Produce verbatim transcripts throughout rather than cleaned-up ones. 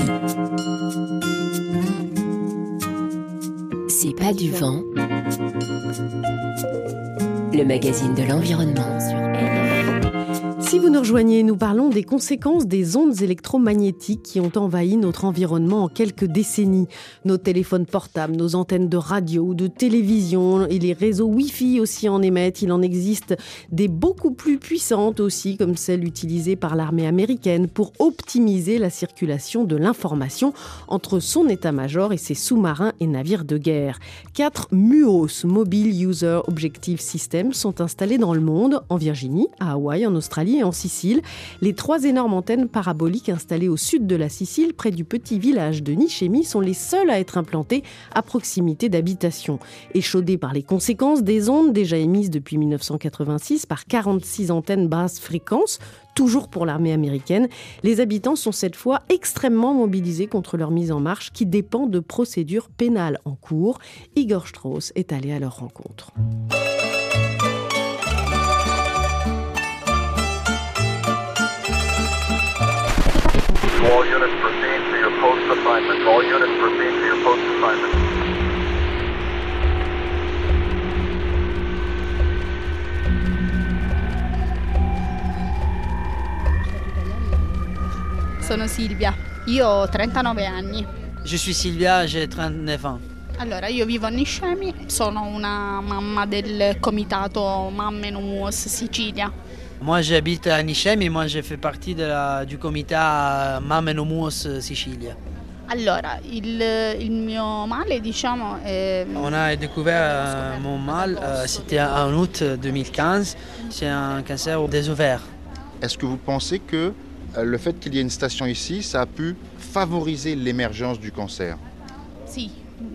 C'est pas du vent. Le magazine de l'environnement sur R F I. Si vous nous rejoignez, nous parlons des conséquences des ondes électromagnétiques qui ont envahi notre environnement en quelques décennies. Nos téléphones portables, nos antennes de radio ou de télévision et les réseaux Wi-Fi aussi en émettent. Il en existe des beaucoup plus puissantes aussi, comme celles utilisées par l'armée américaine pour optimiser la circulation de l'information entre son état-major et ses sous-marins et navires de guerre. Quatre M U O S, Mobile User Objective Systems, sont installés dans le monde, en Virginie, à Hawaï, en Australie et en Sicile. Les trois énormes antennes paraboliques installées au sud de la Sicile, près du petit village de Nichemi, sont les seules à être implantées à proximité d'habitations. Échaudées par les conséquences des ondes déjà émises depuis dix-neuf cent quatre-vingt-six par quarante-six antennes basse fréquence, toujours pour l'armée américaine, les habitants sont cette fois extrêmement mobilisés contre leur mise en marche qui dépend de procédures pénales en cours. Igor Strauss est allé à leur rencontre. All units proceed to your post assignment. All units proceed to your post assignment. Sono Silvia, io ho trentanove anni. Je suis Silvia, j'ai trentaneuf ans. Allora, io vivo a Niscemi, sono una mamma del comitato Mamme No M U O S Sicilia. Moi j'habite à Nichemi et moi je fais partie de la, du comité Mamme No M U O S Sicilia. Allora, il, il mio male, diciamo, è... On a découvert euh, mon mal, euh, c'était en août deux mille quinze, c'est un cancer des ovaires. Est-ce que vous pensez que euh, le fait qu'il y ait une station ici, ça a pu favoriser l'émergence du cancer? Sì,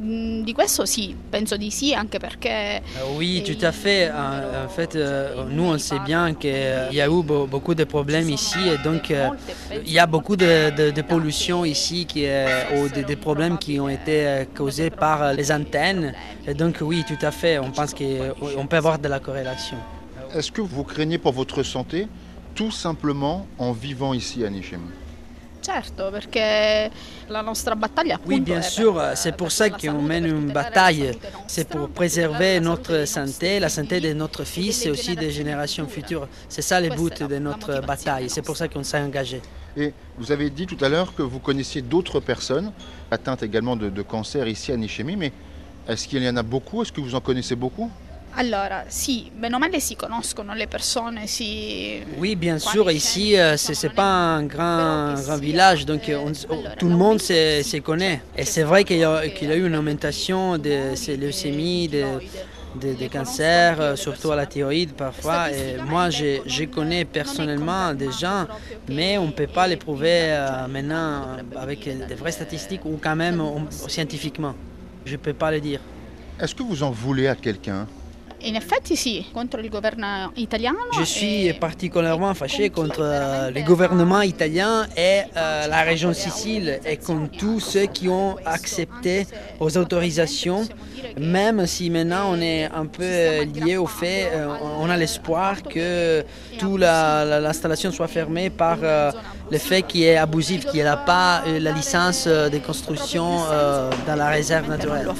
di questo sì, penso di sì, anche perché... Euh, oui, tout à fait. En, en fait, euh, nous, on sait bien qu'il euh, y a eu be- beaucoup de problèmes ici et donc euh, il y a beaucoup de, de, de pollution ici, qui, euh, ou des, des problèmes qui ont été euh, causés par euh, les antennes. Et donc oui, tout à fait, on pense qu'on peut avoir de la corrélation. Est-ce que vous craignez pour votre santé, tout simplement en vivant ici à Nichemi? Certo, perché la nostra battaglia appunto. Oui, bien sûr, c'est pour ça qu'on mène une bataille. C'est pour préserver notre santé, la santé de notre fils et aussi des générations futures. C'est ça le but de notre bataille, c'est pour ça qu'on s'est engagé. Et vous avez dit tout à l'heure que vous connaissiez d'autres personnes atteintes également de, de cancer ici à Nichemi, mais est-ce qu'il y en a beaucoup? Est-ce que vous en connaissez beaucoup? Allora, sì, bene o male si conoscono le persone, si... Oui, bien sûr, ici, euh, ce n'est pas un grand, grand village, donc on, on, tout le monde se, se connaît. Et c'est vrai qu'il y a, qu'il y a eu une augmentation de ces leucémies, de, de, de cancers, surtout à la thyroïde parfois. Et moi, je, je connais personnellement des gens, mais on ne peut pas les prouver euh, maintenant avec des vraies statistiques ou quand même on, scientifiquement. Je ne peux pas le dire. Est-ce que vous en voulez à quelqu'un? In effetti sì, contro il governo italiano. Je suis particulièrement fâché contre euh, le gouvernement italien et euh, la région Sicile et contre tous ceux qui ont accepté aux autorisations, même si maintenant on est un peu lié au fait, euh, on a l'espoir que toute la, la, l'installation soit fermée par euh, le fait qu'il est abusif, qu'il n'a pas euh, la licence de construction euh, dans la réserve naturelle.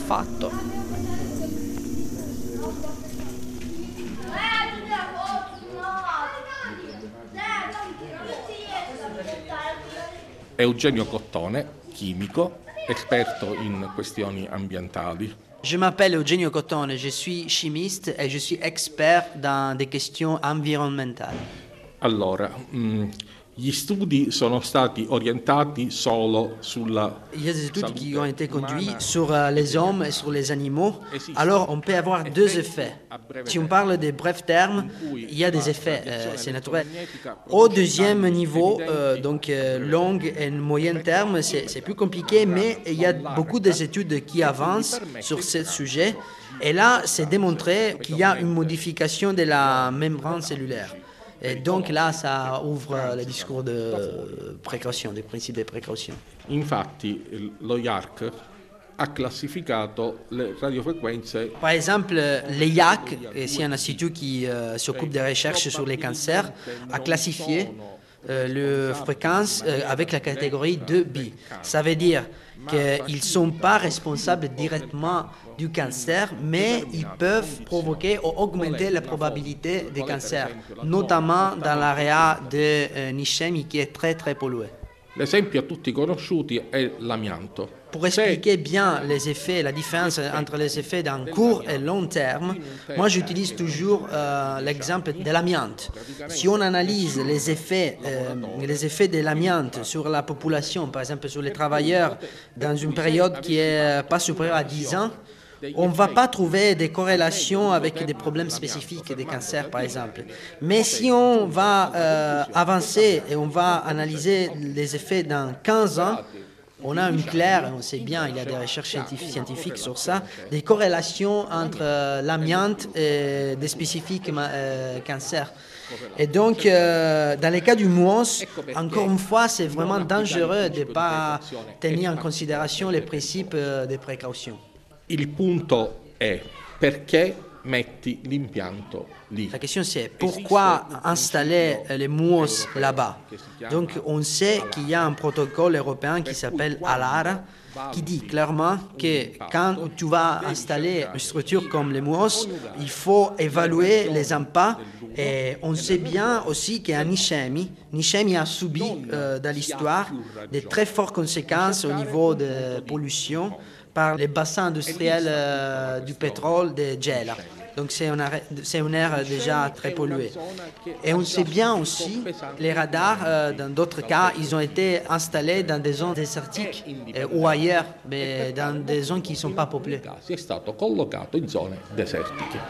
Eugenio Cottone, chimico, esperto in questioni ambientali. Je m'appelle Eugenio Cottone, je suis chimiste et je suis expert dans des questions environnementales. Allora, mh, gli studi sono stati orientati solo sulla Il y a des études qui ont été conduites sur les hommes et sur les animaux. Alors, on peut avoir deux effets. Si on parle de bref terme, il y a des effets, euh, c'est naturel. Au deuxième niveau, euh, donc euh, long et moyen terme, c'est, c'est plus compliqué, mais il y a beaucoup d'études qui avancent sur ce sujet. Et là, c'est démontré qu'il y a une modification de la membrane cellulaire. Et donc là, ça ouvre le discours de précaution, des principes de précaution. Infatti, lo I A R C ha classificato le radiofrequenze. Par exemple, l'E I A C, c'est un institut qui euh, s'occupe des recherches sur les cancers, a classifié euh, la fréquence euh, avec la catégorie deux B. Ça veut dire qu'ils ne sont pas responsables directement du cancer, mais ils peuvent provoquer ou augmenter la probabilité de cancer, notamment dans l'area de euh, Niscemi qui est très très pollué. L'esempio a tutti conosciuti è l'amianto. Pour expliquer bien les effets, la différence entre les effets d'un court et long terme, moi j'utilise toujours euh, l'exemple de l'amiante. Si on analyse les effets, euh, les effets de l'amiante sur la population, par exemple sur les travailleurs, dans une période qui est pas supérieure à dix ans, on ne va pas trouver des corrélations avec des problèmes spécifiques des cancers, par exemple. Mais si on va euh, avancer et on va analyser les effets dans quinze ans, on a une claire, on sait bien, il y a des recherches scientifiques sur ça, des corrélations entre euh, l'amiante et des spécifiques euh, cancers. Et donc, euh, dans le cas du muos, encore une fois, c'est vraiment dangereux de ne pas tenir en considération les principes euh, de précaution. Il punto è perché metti l'impianto lì. La question c'est pourquoi installer les muos là-bas. Donc on sait qu'il y a un protocole européen qui s'appelle ALAR qui dit clairement que quand tu vas installer une structure comme les muos, il faut évaluer les impacts. Et on sait bien aussi qu'à Niscemi, Niscemi a subi euh, dans l'histoire de très fortes conséquences au niveau de pollution par les bassins industriels euh, du pétrole de Gela. Donc c'est une, c'est une aire déjà très polluée. Et on sait bien aussi, les radars, euh, dans d'autres cas, ils ont été installés dans des zones désertiques euh, ou ailleurs, mais dans des zones qui ne sont pas peuplées. È stato collocato in zone desertiche.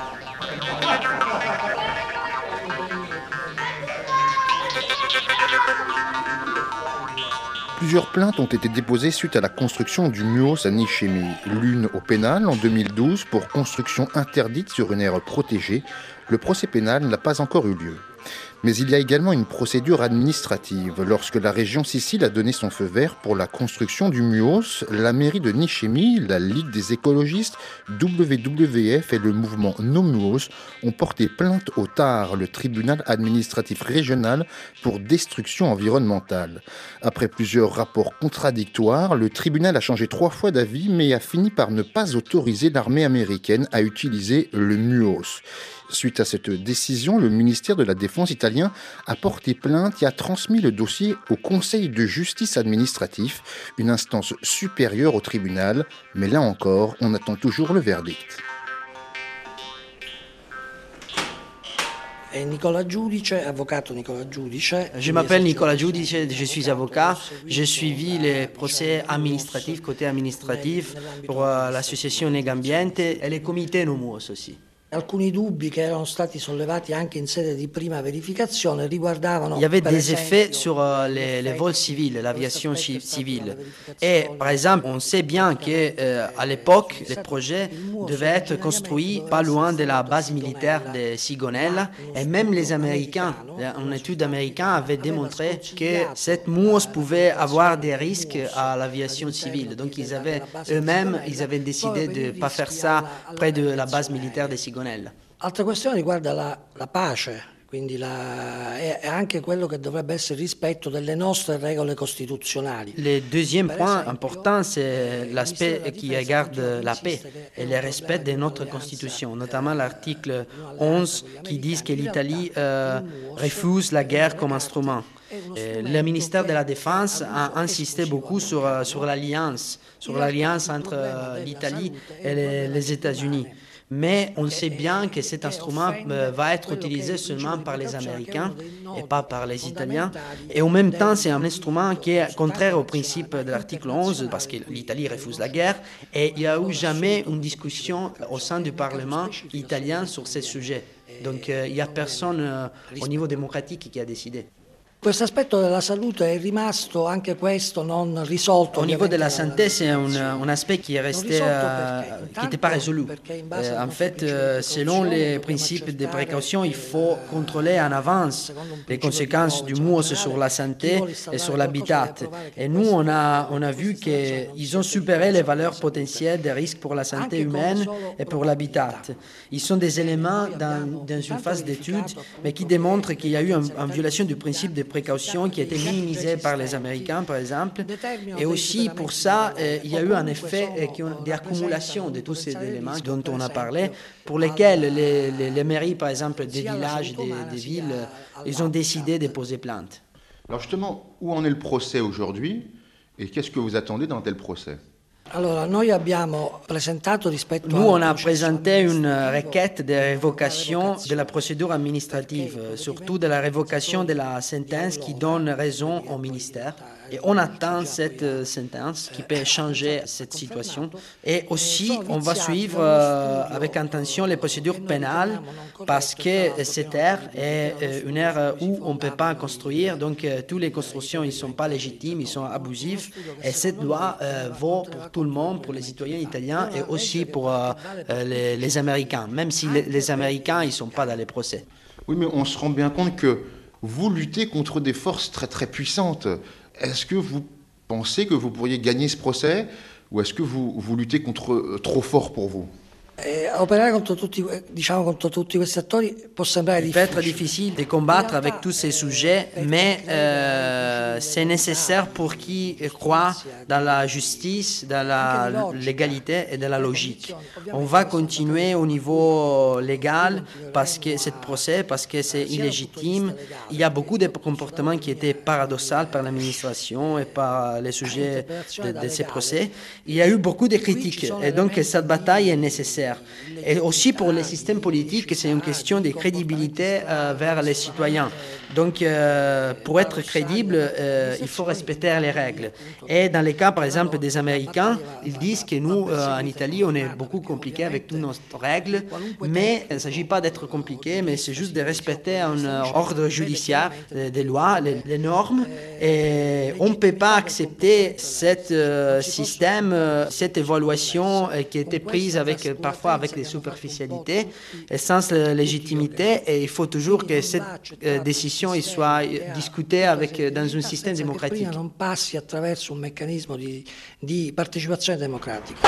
Plusieurs plaintes ont été déposées suite à la construction du muos à Niscemi. L'une au pénal en deux mille douze pour construction interdite sur une aire protégée. Le procès pénal n'a pas encore eu lieu. Mais il y a également une procédure administrative. Lorsque la région Sicile a donné son feu vert pour la construction du muos, la mairie de Niscemi, la Ligue des écologistes, W W F et le mouvement No Muos ont porté plainte au T A R, le tribunal administratif régional pour destruction environnementale. Après plusieurs rapports contradictoires, le tribunal a changé trois fois d'avis mais a fini par ne pas autoriser l'armée américaine à utiliser le muos. Suite à cette décision, le ministère de la Défense italien a porté plainte et a transmis le dossier au Conseil de justice administratif, une instance supérieure au tribunal. Mais là encore, on attend toujours le verdict. Nicola Giudice, avvocato Nicola Giudice. Je m'appelle Nicola Giudice, je suis avocat. J'ai suivi les procès administratifs, côté administratif, pour l'association Negambiente et les comités No Muos aussi. Alcuni dubbi che erano stati sollevati anche in sede di prima verificazione riguardavano. Il y avait des effets sur euh, les, les vols civils, l'aviation civile. Et par exemple, on sait bien que euh, à l'époque, les projets devaient être construits pas loin de la base militaire de Sigonella. Et même les Américains, une étude américaine avait démontré que cette muos pouvait avoir des risques à l'aviation civile. Donc ils avaient eux-mêmes, ils avaient décidé de ne pas faire ça près de la base militaire de Sigonella. Altra questione riguarda la, la pace, quindi la, è, è anche quello che dovrebbe essere il rispetto delle nostre regole costituzionali. Le deuxième point important, c'est l'aspect qui regarde la paix et le respect de notre constitution, notamment l'article onze qui dit que l'Italie euh, refuse la guerre comme instrument. Et le ministère de la Défense a insisté beaucoup sur, sur l'alliance, sur l'alliance entre l'Italie et les, les États-Unis. Mais on sait bien que cet instrument va être utilisé seulement par les Américains et pas par les Italiens. Et en même temps, c'est un instrument qui est contraire au principe de l'article onze, parce que l'Italie refuse la guerre. Et il n'y a eu jamais une discussion au sein du Parlement italien sur ces sujets. Donc il n'y a personne au niveau démocratique qui a décidé. Questo aspetto della salute è rimasto anche questo non risolto. Au niveau de la santé, c'est un, un aspect qui est resté, euh, qui n'était pas résolu. Euh, en fait, euh, selon les principes de précaution, il faut contrôler en avance les conséquences du muos sur la santé et sur l'habitat. Et nous, on a, on a vu qu'ils ont supéré les valeurs potentielles des risques pour la santé humaine et pour l'habitat. Ils sont des éléments dans, dans une phase d'étude, mais qui démontrent qu'il y a eu une violation du principe de précautions qui étaient minimisées par les Américains, par exemple. Et aussi, pour ça, euh, il y a eu un effet euh, d'accumulation de tous ces éléments dont on a parlé, pour lesquels les, les, les mairies, par exemple, des villages, des, des villes, ils ont décidé de poser plainte. Alors justement, où en est le procès aujourd'hui et qu'est-ce que vous attendez dans tel procès? Allora, noi abbiamo presentato rispetto Nous, on a présenté une requête de révocation de la procédure administrative, surtout de la révocation de la sentence qui donne raison au ministère. Et on attend cette sentence qui peut changer cette situation. Et aussi, on va suivre euh, avec attention les procédures pénales parce que cette ère est une ère où on ne peut pas construire. Donc, euh, toutes les constructions, ils ne sont pas légitimes, ils sont abusifs. Et cette loi euh, vaut pour tout le monde, pour les citoyens italiens et aussi pour euh, les, les Américains, même si les, les Américains, ils ne sont pas dans les procès. Oui, mais on se rend bien compte que vous luttez contre des forces très très puissantes. Est-ce que vous pensez que vous pourriez gagner ce procès ou est-ce que vous, vous luttez contre euh, trop fort pour vous? Eh, operare contro tutti, diciamo, contro tutti questi attori può sembrare Il peut être difficile. difficile de combattre avec tous ces sujets, mais euh, c'est nécessaire pour qui croit dans la justice, dans la légalité et dans la logique. On va continuer au niveau légal parce que ce procès, parce que c'est illégitime. Il y a beaucoup de comportements qui étaient paradoxaux par l'administration et par les sujets de, de ces procès. Il y a eu beaucoup de critiques et donc cette bataille est nécessaire. Et aussi pour les systèmes politiques, c'est une question de crédibilité euh, vers les citoyens. Donc, euh, pour être crédible, euh, il faut respecter les règles. Et dans les cas, par exemple, des Américains, ils disent que nous, euh, en Italie, on est beaucoup compliqué avec toutes nos règles, mais il ne s'agit pas d'être compliqué, mais c'est juste de respecter un euh, ordre judiciaire, des, des lois, les, les normes. Et on ne peut pas accepter ce euh, système, euh, cette évaluation euh, qui a été prise avec, euh, parfois avec des superficialités et sans euh, légitimité. Et il faut toujours que cette euh, décision il soit discuté avec, dans un système démocratique. Non passi attraverso un meccanismo di, di partecipazione democratica.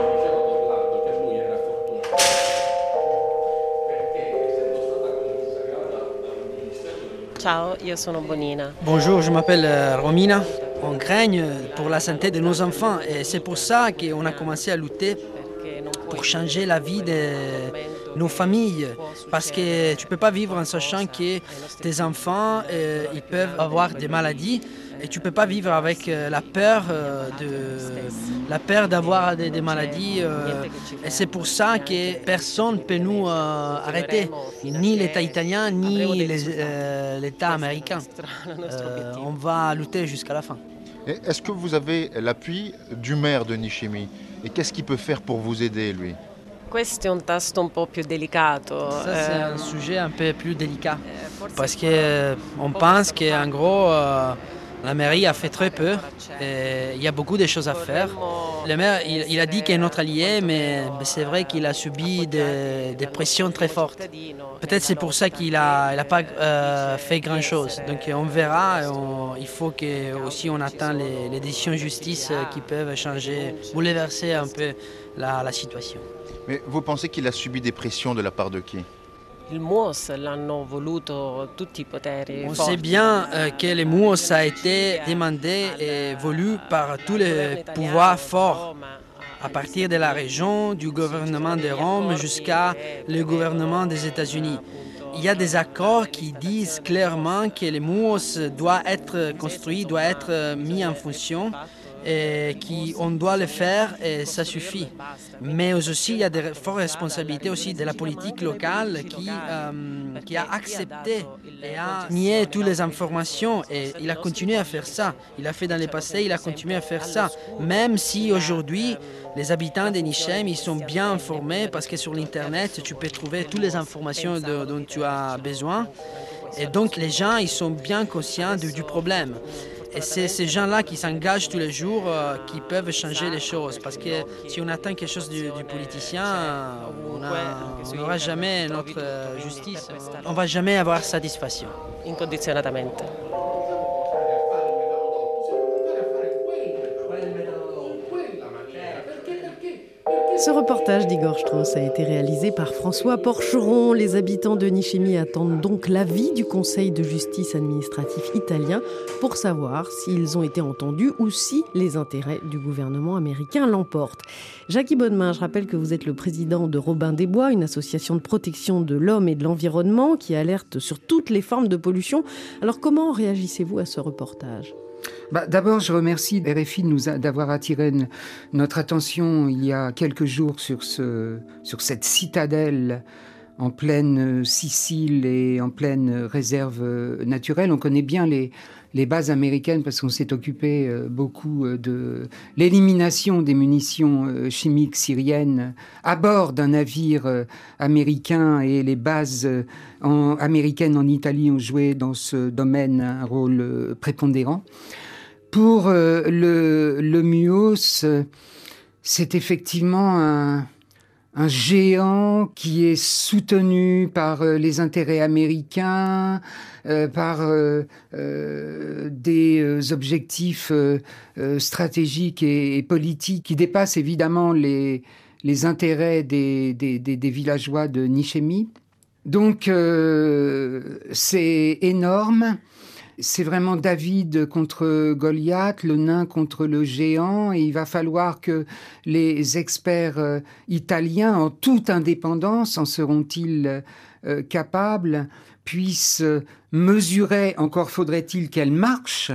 Ciao, io sono Bonina. Bonjour, je m'appelle Romina. On craigne pour la santé de nos enfants et c'est pour ça qu'on a commencé à lutter pour changer la vie de nos familles, parce que tu ne peux pas vivre en sachant que tes enfants euh, ils peuvent avoir des maladies et tu ne peux pas vivre avec euh, la peur euh, de la peur d'avoir des, des maladies euh, et c'est pour ça que personne ne peut nous euh, arrêter, ni l'État italien ni les, euh, l'État américain. Euh, on va lutter jusqu'à la fin. Est-ce que vous avez l'appui du maire de Niscemi et qu'est-ce qu'il peut faire pour vous aider, lui? Questo è un tasto un po' più delicato. Ça, c'est un sujet un peu plus délicat parce qu'on pense qu'en gros, euh, la mairie a fait très peu et il y a beaucoup de choses à faire. Le maire, il, il a dit qu'il est notre allié, mais c'est vrai qu'il a subi des, des pressions très fortes. Peut-être c'est pour ça qu'il n'a il a pas euh, fait grand-chose. Donc on verra, on, il faut que, aussi on attend les, les décisions de justice qui peuvent changer, bouleverser un peu la, la situation. Mais vous pensez qu'il a subi des pressions de la part de qui? Il M U O S l'hanno voluto tutti i poteri On forti. sait bien euh, que le M U O S a été demandé et voulu par tous les pouvoirs forts, à partir de la région, du gouvernement de Rome jusqu'à le gouvernement des États-Unis. Il y a des accords qui disent clairement que le M U O S doit être construit, doit être mis en fonction. Et qu'on doit le faire et ça suffit. Mais aussi, il y a des fortes responsabilités aussi de la politique locale qui, euh, qui a accepté et a nié toutes les informations et il a continué à faire ça. Il a fait dans le passé, il a continué à faire ça. Même si aujourd'hui, les habitants de Niscemi, ils sont bien informés parce que sur l'Internet, tu peux trouver toutes les informations de, dont tu as besoin. Et donc, les gens, ils sont bien conscients du, du problème. Et c'est ces gens-là qui s'engagent tous les jours euh, qui peuvent changer les choses. Parce que si on attend quelque chose du, du politicien, on n'aura jamais notre euh, justice. On ne va jamais avoir satisfaction. Incondizionatamente. Perché Ce reportage d'Igor Strauss a été réalisé par François Porcheron. Les habitants de Nichémie attendent donc l'avis du Conseil de justice administratif italien pour savoir s'ils ont été entendus ou si les intérêts du gouvernement américain l'emportent. Jackie Bonnemain, je rappelle que vous êtes le président de Robin des Bois, une association de protection de l'homme et de l'environnement qui alerte sur toutes les formes de pollution. Alors comment réagissez-vous à ce reportage ? Bah, d'abord, je remercie R F I de nous a, d'avoir attiré n- notre attention il y a quelques jours sur, ce, sur cette citadelle en pleine Sicile et en pleine réserve naturelle. On connaît bien les, les bases américaines parce qu'on s'est occupé euh, beaucoup euh, de l'élimination des munitions euh, chimiques syriennes à bord d'un navire euh, américain, et les bases euh, en, américaines en Italie ont joué dans ce domaine un rôle euh, prépondérant. Pour euh, le, le MUOS, euh, c'est effectivement un, un géant qui est soutenu par euh, les intérêts américains, euh, par euh, euh, des euh, objectifs euh, euh, stratégiques et, et politiques qui dépassent évidemment les, les intérêts des, des, des, des villageois de Nichémie. Donc euh, c'est énorme. C'est vraiment David contre Goliath, le nain contre le géant, et il va falloir que les experts euh, italiens, en toute indépendance, en seront-ils euh, capables, puissent mesurer, encore faudrait-il qu'elle marche,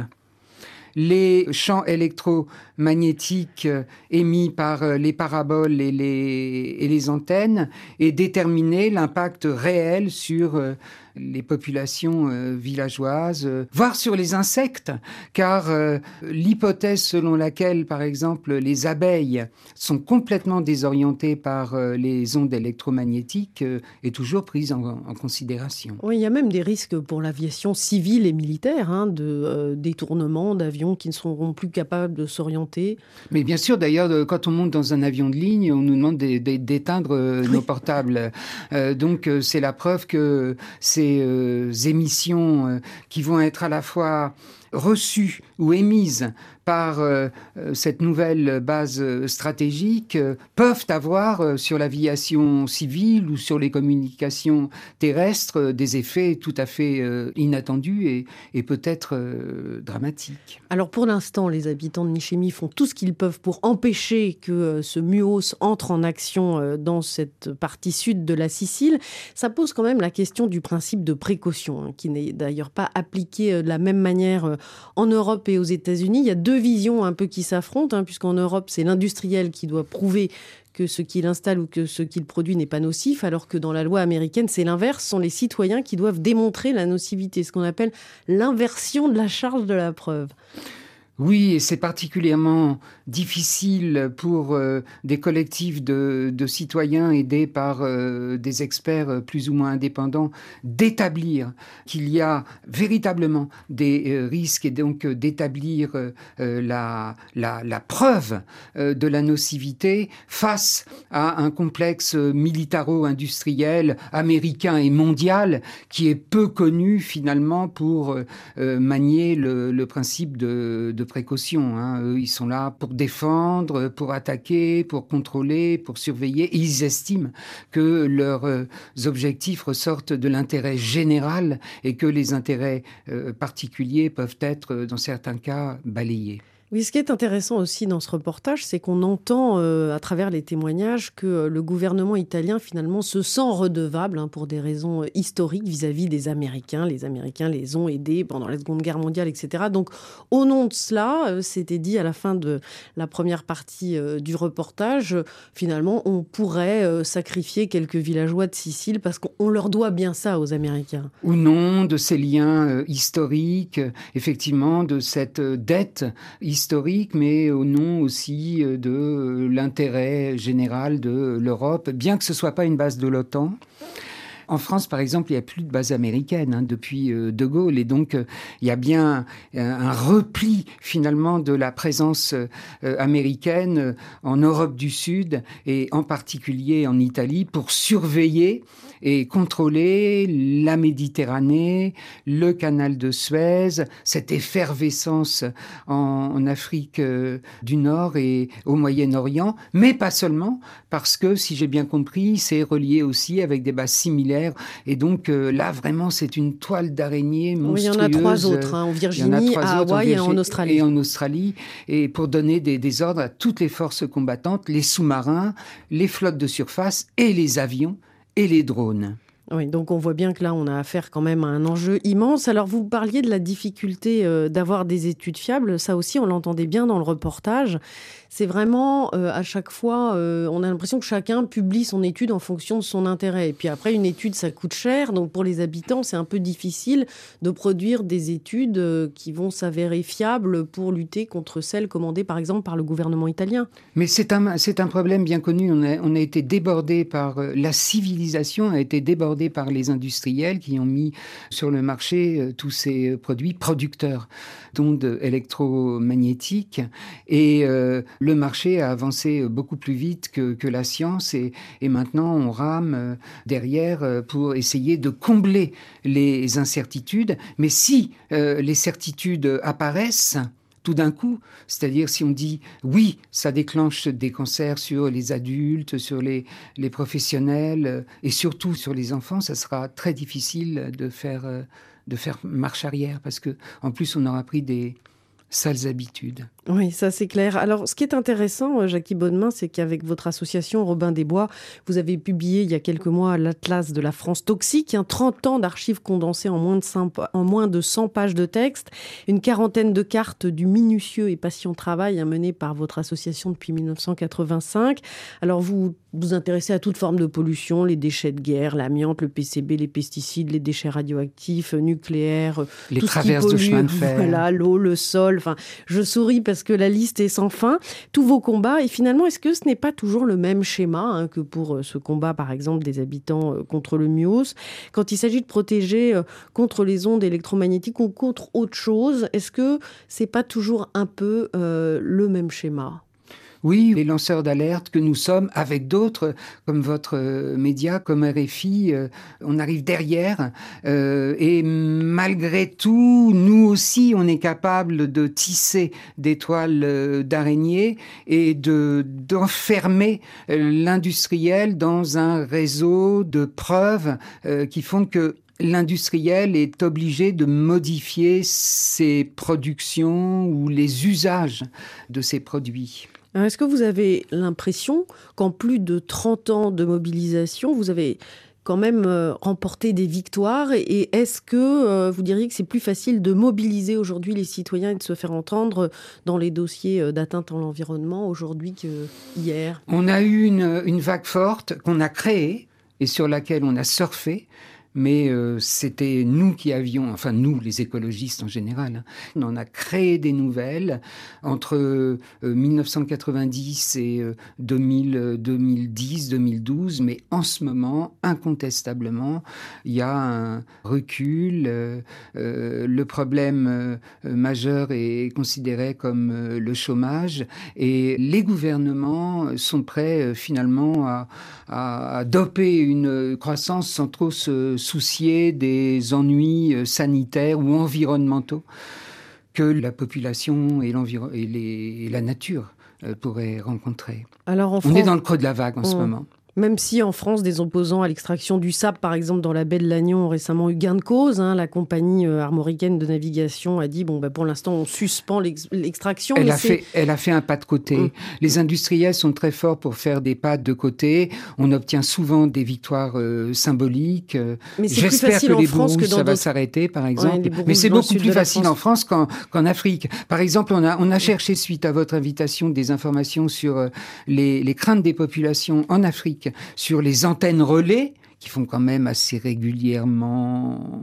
les champs électromagnétiques émis par les paraboles et les, et les antennes, et déterminer l'impact réel sur les populations euh, villageoises, euh, voire sur les insectes, car euh, l'hypothèse selon laquelle, par exemple, les abeilles sont complètement désorientées par euh, les ondes électromagnétiques euh, est toujours prise en, en considération. Oui, il y a même des risques pour l'aviation civile et militaire, hein, de euh, détournement d'avions qui ne seront plus capables de s'orienter. Mais bien sûr, d'ailleurs, quand on monte dans un avion de ligne, on nous demande d'éteindre euh, nos portables. Euh, donc, euh, c'est la preuve que c'est Ces euh, émissions euh, qui vont être à la fois reçues ou émises par euh, cette nouvelle base stratégique euh, peuvent avoir euh, sur l'aviation civile ou sur les communications terrestres euh, des effets tout à fait euh, inattendus et, et peut-être euh, dramatiques. Alors pour l'instant, les habitants de Nichémie font tout ce qu'ils peuvent pour empêcher que euh, ce MUOS entre en action euh, dans cette partie sud de la Sicile. Ça pose quand même la question du principe de précaution, hein, qui n'est d'ailleurs pas appliqué euh, de la même manière euh, en Europe et aux États-Unis. Il y a deux visions un peu qui s'affrontent, hein, puisqu'en Europe, c'est l'industriel qui doit prouver que ce qu'il installe ou que ce qu'il produit n'est pas nocif, alors que dans la loi américaine, c'est l'inverse. Ce sont les citoyens qui doivent démontrer la nocivité, ce qu'on appelle l'inversion de la charge de la preuve. Oui, et c'est particulièrement difficile pour euh, des collectifs de, de citoyens aidés par euh, des experts plus ou moins indépendants d'établir qu'il y a véritablement des euh, risques, et donc euh, d'établir euh, la, la, la preuve euh, de la nocivité face à un complexe militaro-industriel américain et mondial qui est peu connu finalement pour euh, manier le, le principe de, de précaution. Hein. Eux, ils sont là pour défendre, pour attaquer, pour contrôler, pour surveiller. Et ils estiment que leurs euh, objectifs ressortent de l'intérêt général et que les intérêts euh, particuliers peuvent être, dans certains cas, balayés. Oui, ce qui est intéressant aussi dans ce reportage, c'est qu'on entend euh, à travers les témoignages que euh, le gouvernement italien finalement se sent redevable, hein, pour des raisons euh, historiques vis-à-vis des Américains. Les Américains les ont aidés pendant la Seconde Guerre mondiale, et cetera. Donc au nom de cela, euh, c'était dit à la fin de la première partie euh, du reportage, euh, finalement on pourrait euh, sacrifier quelques villageois de Sicile parce qu'on leur doit bien ça aux Américains. Ou non, de ces liens euh, historiques, euh, effectivement, de cette euh, dette historique. historique, mais au nom aussi de l'intérêt général de l'Europe, bien que ce ne soit pas une base de l'OTAN. En France, par exemple, il n'y a plus de base américaine hein, depuis euh, De Gaulle. Et donc, euh, il y a bien un, un repli, finalement, de la présence euh, américaine euh, en Europe du Sud et en particulier en Italie pour surveiller et contrôler la Méditerranée, le canal de Suez, cette effervescence en, en Afrique euh, du Nord et au Moyen-Orient, mais pas seulement, parce que, si j'ai bien compris, c'est relié aussi avec des bases similaires. Et donc euh, là, vraiment, c'est une toile d'araignée monstrueuse. Oui, il y en a trois autres, hein, en Virginie, à Hawaï et en Australie. Et en Australie, et pour donner des, des ordres à toutes les forces combattantes, les sous-marins, les flottes de surface et les avions et les drones. Oui, donc on voit bien que là, on a affaire quand même à un enjeu immense. Alors, vous parliez de la difficulté euh, d'avoir des études fiables. Ça aussi, on l'entendait bien dans le reportage. C'est vraiment, euh, à chaque fois, euh, on a l'impression que chacun publie son étude en fonction de son intérêt. Et puis après, une étude, ça coûte cher. Donc, pour les habitants, c'est un peu difficile de produire des études euh, qui vont s'avérer fiables pour lutter contre celles commandées, par exemple, par le gouvernement italien. Mais c'est un, c'est un problème bien connu. On a, on a été débordé par... Euh, la civilisation a été débordée par les industriels qui ont mis sur le marché euh, tous ces produits producteurs d'ondes électromagnétiques. Et euh, le marché a avancé beaucoup plus vite que, que la science et, et maintenant on rame euh, derrière euh, pour essayer de combler les incertitudes. Mais si euh, les certitudes apparaissent tout d'un coup, c'est-à-dire si on dit oui, ça déclenche des cancers sur les adultes, sur les, les professionnels et surtout sur les enfants, ça sera très difficile de faire, de faire marche arrière parce que en plus on aura pris des sales habitudes. Oui, ça c'est clair. Alors, ce qui est intéressant, Jackie Bonnemain, c'est qu'avec votre association Robin des Bois, vous avez publié il y a quelques mois l'Atlas de la France toxique, hein, trente ans d'archives condensées en moins de cent, en moins de cent pages de texte, une quarantaine de cartes du minutieux et patient travail hein, mené par votre association depuis dix-neuf cent quatre-vingt-cinq. Alors, vous vous intéressez à toute forme de pollution, les déchets de guerre, l'amiante, le P C B, les pesticides, les déchets radioactifs, nucléaires, les tout traverses ce qui pollue, de chemin de fer, voilà, l'eau, le sol. Enfin, je souris parce que la liste est sans fin. Tous vos combats. Et finalement, est-ce que ce n'est pas toujours le même schéma hein, que pour ce combat, par exemple, des habitants euh, contre le myose? Quand il s'agit de protéger euh, contre les ondes électromagnétiques ou contre autre chose, est-ce que c'est pas toujours un peu euh, le même schéma? Oui, les lanceurs d'alerte que nous sommes, avec d'autres, comme votre euh, média, comme R F I, euh, on arrive derrière. Euh, et malgré tout, nous aussi, on est capable de tisser des toiles euh, d'araignée et de, d'enfermer euh, l'industriel dans un réseau de preuves euh, qui font que l'industriel est obligé de modifier ses productions ou les usages de ses produits. Alors, est-ce que vous avez l'impression qu'en plus de trente ans de mobilisation, vous avez quand même euh, remporté des victoires et est-ce que euh, vous diriez que c'est plus facile de mobiliser aujourd'hui les citoyens et de se faire entendre dans les dossiers d'atteinte à l'environnement aujourd'hui qu'hier? On a eu une, une vague forte qu'on a créée et sur laquelle on a surfé. Mais euh, c'était nous qui avions, enfin nous, les écologistes en général, hein, on en a créé des nouvelles entre euh, dix-neuf cent quatre-vingt-dix et euh, deux mille, deux mille dix, deux mille douze. Mais en ce moment, incontestablement, il y a un recul. Euh, euh, le problème euh, majeur est considéré comme euh, le chômage. Et les gouvernements sont prêts euh, finalement à, à, à doper une croissance sans trop se soucier des ennuis sanitaires ou environnementaux que la population et, et, les, et la nature euh, pourraient rencontrer. Alors en On France, est dans le creux de la vague en on... ce moment. Même si en France, des opposants à l'extraction du sable, par exemple dans la baie de Lannion, ont récemment eu gain de cause, hein, la compagnie armoricaine de navigation a dit bon, bah, pour l'instant on suspend l'ex- l'extraction. Elle, mais a c'est... fait, elle a fait un pas de côté. Mmh. Les industriels sont très forts pour faire des pas de côté. On obtient souvent des victoires euh, symboliques. Mais c'est J'espère plus facile que en les France bourrouges, que dans ça d'autres... va s'arrêter, par exemple. Ouais, mais c'est beaucoup plus facile France. en France qu'en, qu'en Afrique. Par exemple, on a, on a cherché, suite à votre invitation, des informations sur euh, les, les craintes des populations en Afrique, sur les antennes relais, qui font quand même assez régulièrement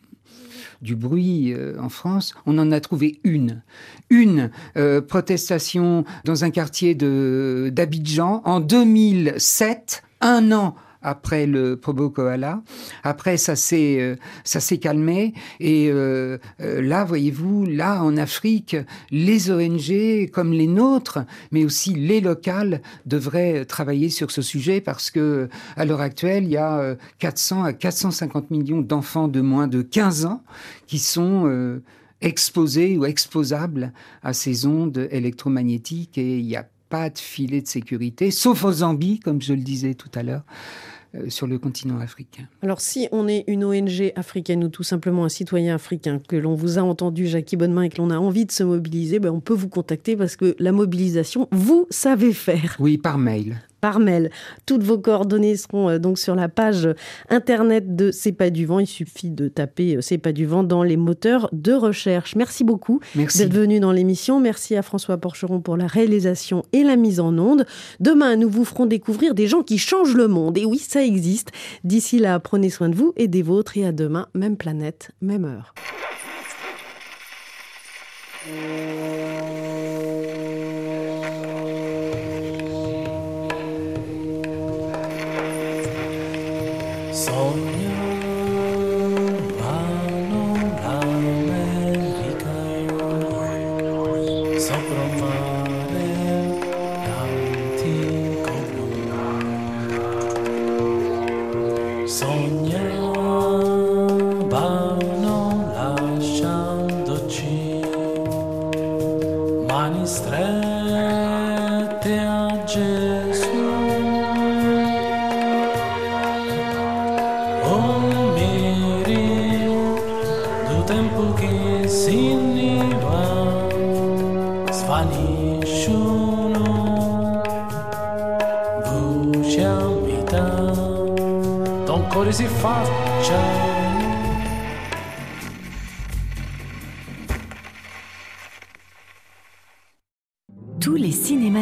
du bruit euh, en France. On en a trouvé une. Une euh, protestation dans un quartier de, d'Abidjan en deux mille sept, un an après le Probo Koala. Après, ça s'est, euh, ça s'est calmé. Et euh, euh, là, voyez-vous, là, en Afrique, les O N G, comme les nôtres, mais aussi les locales, devraient travailler sur ce sujet parce que, à l'heure actuelle, il y a quatre cents à quatre cent cinquante millions d'enfants de moins de quinze ans qui sont euh, exposés ou exposables à ces ondes électromagnétiques et il n'y a pas de filet de sécurité, sauf en Zambie, comme je le disais tout à l'heure, euh, sur le continent africain. Alors, si on est une O N G africaine ou tout simplement un citoyen africain, que l'on vous a entendu, Jackie Bonnemain, et que l'on a envie de se mobiliser, ben on peut vous contacter parce que la mobilisation, vous savez faire. Oui, par mail. Par mail. Toutes vos coordonnées seront donc sur la page internet de C'est pas du vent. Il suffit de taper C'est pas du vent dans les moteurs de recherche. Merci beaucoup Merci. d'être venu dans l'émission. Merci à François Porcheron pour la réalisation et la mise en onde. Demain, nous vous ferons découvrir des gens qui changent le monde. Et oui, ça existe. D'ici là, prenez soin de vous et des vôtres. Et à demain, même planète, même heure. Mani strette a Gesù, oh miri do tempo che si ne va, svaniscono voci a metà, ton cuore si faccia. Tous les cinémas